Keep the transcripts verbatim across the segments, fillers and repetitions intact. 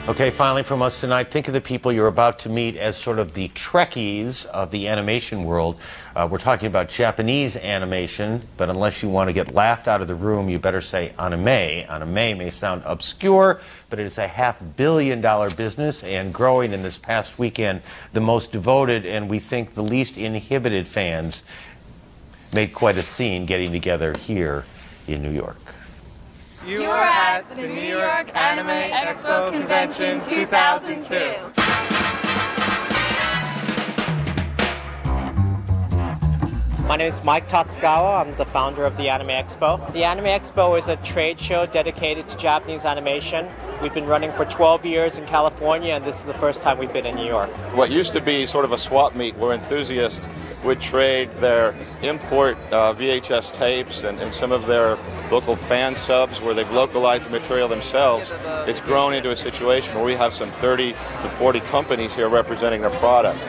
Okay, finally from us tonight, think of the people you're about to meet as sort of the Trekkies of the animation world. Uh, we're talking about Japanese animation, but unless you want to get laughed out of the room, you better say anime. Anime may sound obscure, but it is a half billion dollar business and growing. In this past weekend, the most devoted and we think the least inhibited fans made quite a scene getting together here in New York. You are at the New York Anime Expo Convention two thousand two. My name is Mike Tatsugawa. I'm the founder of the Anime Expo. The Anime Expo is a trade show dedicated to Japanese animation. We've been running for twelve years in California, and this is the first time we've been in New York. What used to be sort of a swap meet where enthusiasts would trade their import uh, V H S tapes and, and some of their local fan subs where they've localized the material themselves, it's grown into a situation where we have some thirty to forty companies here representing their products.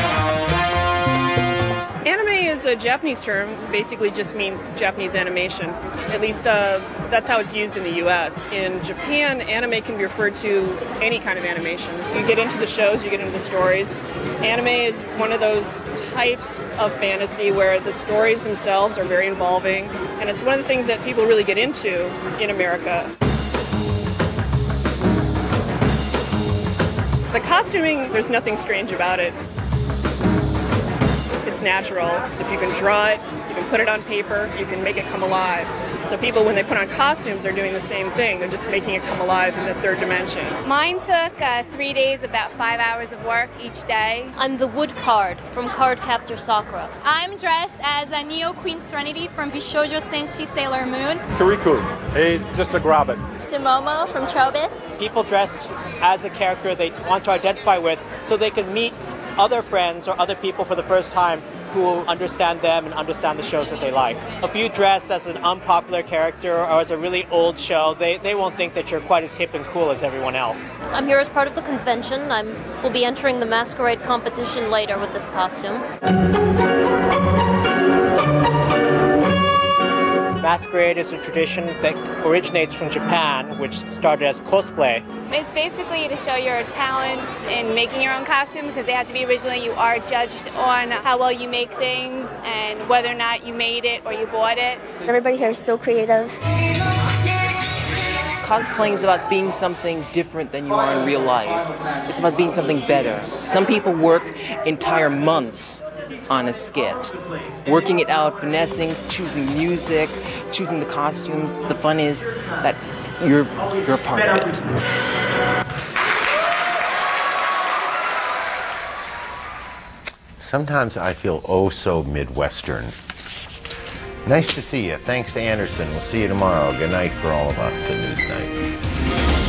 Anime is a Japanese term, basically just means Japanese animation. At least uh, that's how it's used in the U S. In Japan, anime can be referred to any kind of animation. You get into the shows, you get into the stories. Anime is one of those types of fantasy where the stories themselves are very involving, and it's one of the things that people really get into in America. The costuming, there's nothing strange about it. It's natural. If you can draw it, you can put it on paper, you can make it come alive. So people, when they put on costumes, are doing the same thing. They're just making it come alive in the third dimension. Mine took uh, three days, about five hours of work each day. I'm the Wood Card from Cardcaptor Sakura. I'm dressed as a Neo Queen Serenity from Bishoujo Senshi Sailor Moon. Kirikou, he's just a Grabbit. Sumomo from Chobits. People dressed as a character they want to identify with so they can meet other friends or other people for the first time who understand them and understand the shows that they like. If you dress as an unpopular character or as a really old show, they, they won't think that you're quite as hip and cool as everyone else. I'm here as part of the convention. I will be entering the masquerade competition later with this costume. Masquerade is a tradition that originates from Japan, which started as cosplay. It's basically to show your talents in making your own costume, because they have to be original. You are judged on how well you make things and whether or not you made it or you bought it. Everybody here is so creative. Cosplaying is about being something different than you are in real life. It's about being something better. Some people work entire months on a skit, working it out, finessing, choosing music, choosing the costumes. The fun is that you're, you're a part of it. Sometimes I feel oh so Midwestern. Nice to see you. Thanks to Anderson. We'll see you tomorrow. Good night for all of us at Newsnight.